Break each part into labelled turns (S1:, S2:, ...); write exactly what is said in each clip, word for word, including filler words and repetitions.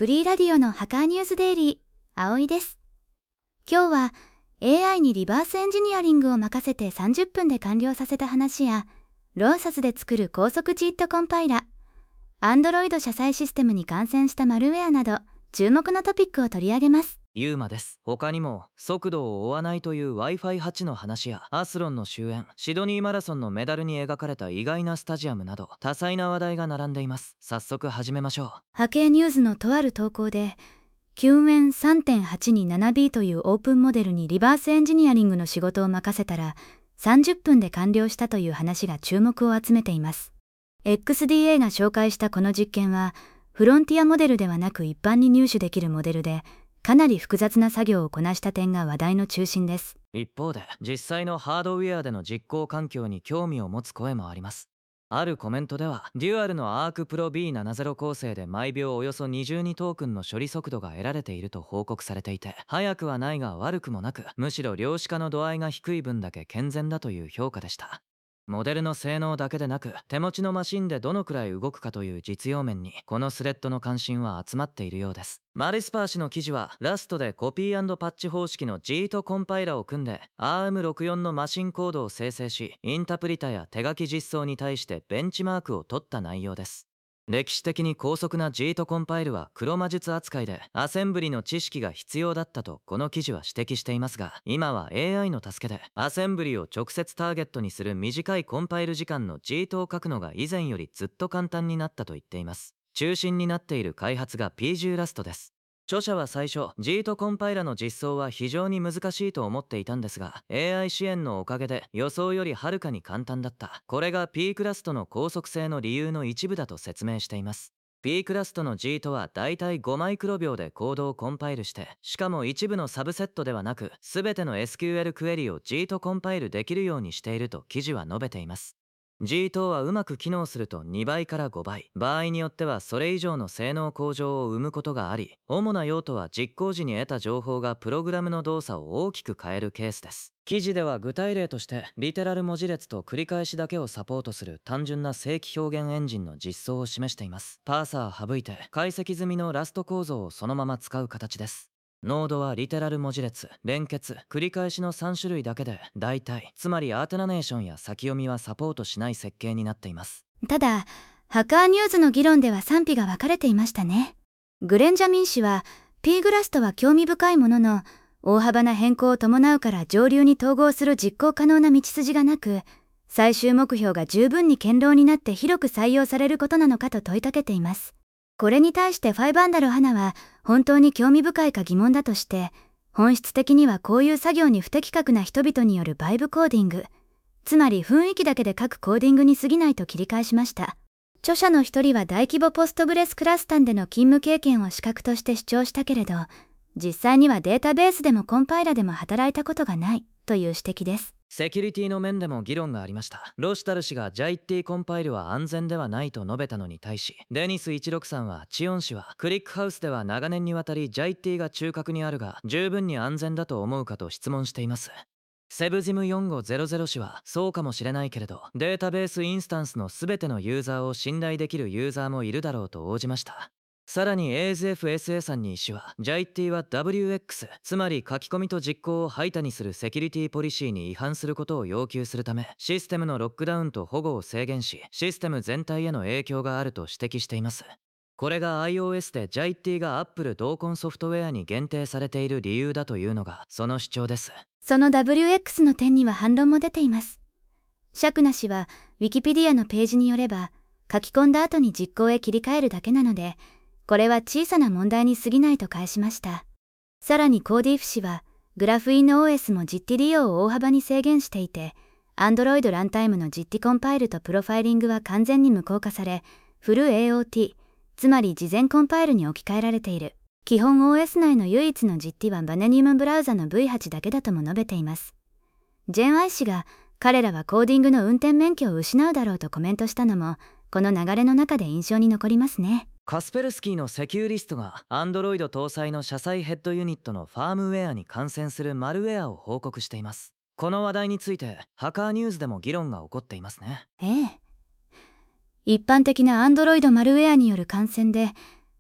S1: フリーラディオのハカーニュースデイリー、葵です。今日は エーアイ にリバースエンジニアリングを任せてさんじゅっぷんで完了させた話や、ローサスで作る高速ジートコンパイラ、Android 車載システムに感染したマルウェアなど、注目のトピックを取り上げます。
S2: ユーマです。他にも速度を追わないという ワイファイはち の話やアスロンの終焉、シドニーマラソンのメダルに描かれた意外なスタジアムなど多彩な話題が並んでいます。早速始めましょう。
S1: ハケーニュースのとある投稿で、キュンエン さんてんはちにななビー というオープンモデルにリバースエンジニアリングの仕事を任せたらさんじゅっぷんで完了したという話が注目を集めています。エックスディーエー が紹介したこの実験は、フロンティアモデルではなく一般に入手できるモデルで、かなり複雑な作業をこなした点が話題の中心です。
S2: 一方で実際のハードウェアでの実行環境に興味を持つ声もあります。あるコメントでは、デュアルの アークプロ ビーななじゅう 構成で毎秒およそにじゅうにトークンの処理速度が得られていると報告されていて、速くはないが悪くもなく、むしろ量子化の度合いが低い分だけ健全だという評価でした。モデルの性能だけでなく、手持ちのマシンでどのくらい動くかという実用面にこのスレッドの関心は集まっているようです。マリスパー氏の記事は、ラストでコピー&パッチ方式の ジート コンパイラを組んで アーエムろくじゅうよん のマシンコードを生成し、インタプリタや手書き実装に対してベンチマークを取った内容です。歴史的に高速な ジート コンパイルは黒魔術扱いでアセンブリの知識が必要だったとこの記事は指摘していますが、今は エーアイ の助けでアセンブリを直接ターゲットにする短いコンパイル時間の ジート を書くのが以前よりずっと簡単になったと言っています。中心になっている開発が ピージュー ラストです。著者は最初 ジート コンパイラの実装は非常に難しいと思っていたんですが、 エーアイ 支援のおかげで予想よりはるかに簡単だった。これが P クラストの高速性の理由の一部だと説明しています。 P クラストの ジート はだいたいごマイクロ秒でコードをコンパイルして、しかも一部のサブセットではなく全ての エスキューエル クエリを ジート コンパイルできるようにしていると記事は述べています。ジート はうまく機能するとにばいからごばい、場合によってはそれ以上の性能向上を生むことがあり、主な用途は実行時に得た情報がプログラムの動作を大きく変えるケースです。記事では具体例としてリテラル文字列と繰り返しだけをサポートする単純な正規表現エンジンの実装を示しています。パーサー省いて解析済みのラスト構造をそのまま使う形です。ノードはリテラル文字列、連結、繰り返しのさん種類だけで大体、つまりアーテナネーションや先読みはサポートしない設計になっています。
S1: ただ、ハカーニュースの議論では賛否が分かれていましたね。グレンジャミン氏は P グラストは興味深いものの、大幅な変更を伴うから上流に統合する実行可能な道筋がなく、最終目標が十分に堅牢になって広く採用されることなのかと問いかけています。これに対してファイバンダル花は本当に興味深いか疑問だとして、本質的にはこういう作業に不適格な人々によるバイブコーディング、つまり雰囲気だけで書くコーディングに過ぎないと切り返しました。著者の一人は大規模ポストグレスクラスタンでの勤務経験を資格として主張したけれど、実際にはデータベースでもコンパイラでも働いたことがないという指摘です。
S2: セキュリティの面でも議論がありました。ロシタル氏がジャイティコンパイルは安全ではないと述べたのに対し、デニスいちろくさんはチオン氏はクリックハウスでは長年にわたりジャイティが中核にあるが十分に安全だと思うかと質問しています。セブジムよんごゼロゼロ氏はそうかもしれないけれど、データベースインスタンスの全てのユーザーを信頼できるユーザーもいるだろうと応じました。さらに エーエズエフエスエー さんに氏は ジャイティ は ダブリューエックス つまり書き込みと実行を排他にするセキュリティポリシーに違反することを要求するため、システムのロックダウンと保護を制限し、システム全体への影響があると指摘しています。これが iOS で ジャイティ が Apple 同梱ソフトウェアに限定されている理由だというのがその主張です。
S1: その ダブリューエックス の点には反論も出ています。シャクナ氏は Wikipedia のページによれば、書き込んだ後に実行へ切り替えるだけなので、これは小さな問題に過ぎないと返しました。さらにコーディーフ氏は、グラフィーヌ オーエス も ジッティ 利用を大幅に制限していて、Android ランタイムの ジッティ コンパイルとプロファイリングは完全に無効化され、フル エーオーティー、つまり事前コンパイルに置き換えられている。基本 オーエス 内の唯一の ジッティ はバネニウムブラウザの ブイエイト だけだとも述べています。ジェンアイ氏が、彼らはコーディングの運転免許を失うだろうとコメントしたのも、この流れの中で印象に残りますね。
S2: カスペルスキーのセキューリストが Android 搭載の車載ヘッドユニットのファームウェアに感染するマルウェアを報告しています。この話題についてハカーニュースでも議論が起こっていますね。
S1: ええ。一般的な Android マルウェアによる感染で、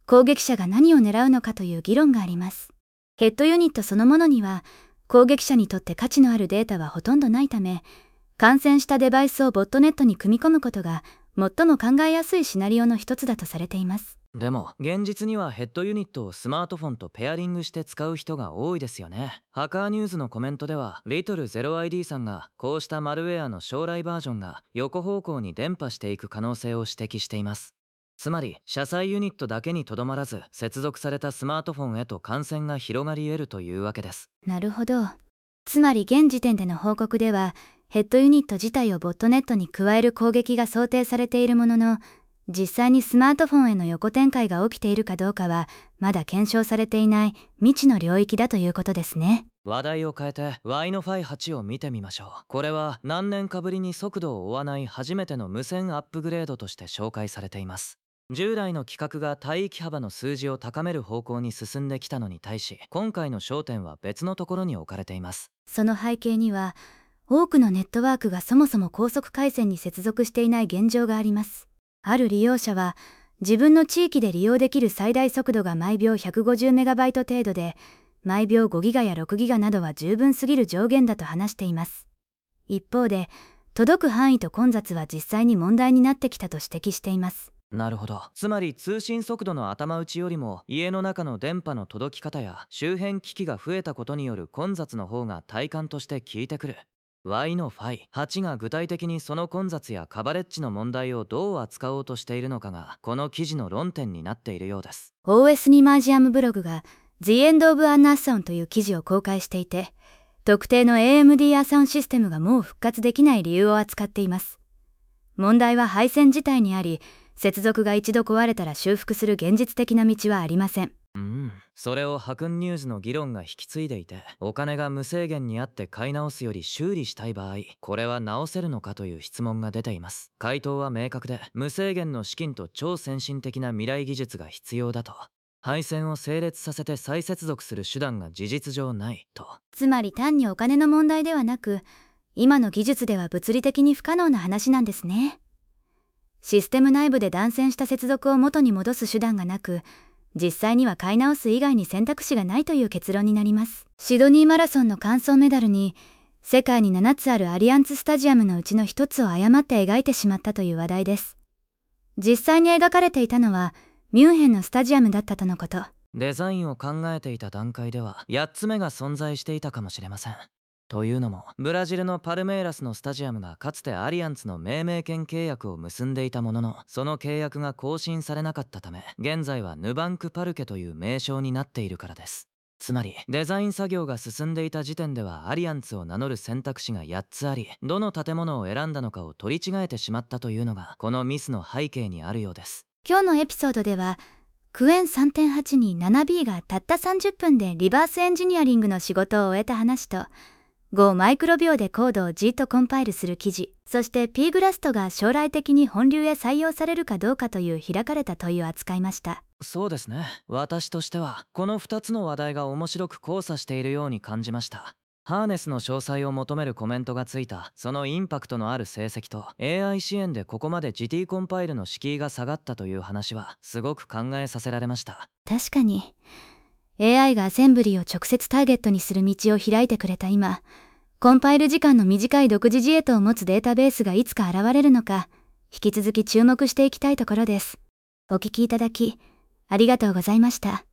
S1: 攻撃者が何を狙うのかという議論があります。ヘッドユニットそのものには、攻撃者にとって価値のあるデータはほとんどないため、感染したデバイスをボットネットに組み込むことが最も考えやすいシナリオの一つだとされています。
S2: でも現実にはヘッドユニットをスマートフォンとペアリングして使う人が多いですよね。ハッカーニュースのコメントではリトル ゼロアイディー さんがこうしたマルウェアの将来バージョンが横方向に伝播していく可能性を指摘しています。つまり車載ユニットだけにとどまらず接続されたスマートフォンへと感染が広がり得るというわけです。
S1: なるほど。つまり現時点での報告ではヘッドユニット自体をボットネットに加える攻撃が想定されているものの、実際にスマートフォンへの横展開が起きているかどうかはまだ検証されていない未知の領域だということですね。
S2: 話題を変えて ワイ の ファイはち を見てみましょう。これは何年かぶりに速度を追わない初めての無線アップグレードとして紹介されています。従来の規格が帯域幅の数字を高める方向に進んできたのに対し、今回の焦点は別のところに置かれています。
S1: その背景には多くのネットワークがそもそも高速回線に接続していない現状があります。ある利用者は自分の地域で利用できる最大速度が毎秒 ひゃくごじゅうメガバイト 程度で、毎秒ごギガやろくギガなどは十分すぎる上限だと話しています。一方で、届く範囲と混雑は実際に問題になってきたと指摘しています。
S2: なるほど。つまり通信速度の頭打ちよりも家の中の電波の届き方や周辺機器が増えたことによる混雑の方が体感として効いてくる。ワイ の ファイはち が具体的にその混雑やカバレッジの問題をどう扱おうとしているのかがこの記事の論点になっているようです。
S1: オーエス ニマージアムブログが The End of an Ason という記事を公開していて、特定の エーエムディー アサンシステムがもう復活できない理由を扱っています。問題は配線自体にあり、接続が一度壊れたら修復する現実的な道はありません。
S2: うん、それをハクンニュースの議論が引き継いでいて、お金が無制限にあって買い直すより修理したい場合、これは直せるのかという質問が出ています。回答は明確で、無制限の資金と超先進的な未来技術が必要だと。配線を整列させて再接続する手段が事実上ないと。
S1: つまり単にお金の問題ではなく、今の技術では物理的に不可能な話なんですね。システム内部で断線した接続を元に戻す手段がなく、実際には買い直す以外に選択肢がないという結論になります。シドニーマラソンの完走メダルに、世界にななつあるアリアンツスタジアムのうちのひとつを誤って描いてしまったという話題です。実際に描かれていたのは、ミュンヘンのスタジアムだったとのこと。
S2: デザインを考えていた段階ではやっつめが存在していたかもしれません。というのもブラジルのパルメイラスのスタジアムがかつてアリアンツの命名権契約を結んでいたものの、その契約が更新されなかったため、現在はヌバンクパルケという名称になっているからです。つまりデザイン作業が進んでいた時点ではアリアンツを名乗る選択肢がやっつあり、どの建物を選んだのかを取り違えてしまったというのがこのミスの背景にあるようです。
S1: 今日のエピソードではクエン さんてんはち に ななビー がたったさんじゅっぷんでリバースエンジニアリングの仕事を終えた話と、Go マイクロ秒でコードをじっとコンパイルする記事、そして P グラストが将来的に本流へ採用されるかどうかという開かれた問いを扱いました。
S2: そうですね。私としてはこのふたつの話題が面白く交差しているように感じました。ハーネスの詳細を求めるコメントがついたそのインパクトのある成績と エーアイ 支援でここまで ジティー コンパイルの敷居が下がったという話はすごく考えさせられました。
S1: 確かに エーアイ がアセンブリを直接ターゲットにする道を開いてくれた今、コンパイル時間の短い独自ジエートを持つデータベースがいつか現れるのか、引き続き注目していきたいところです。お聞きいただきありがとうございました。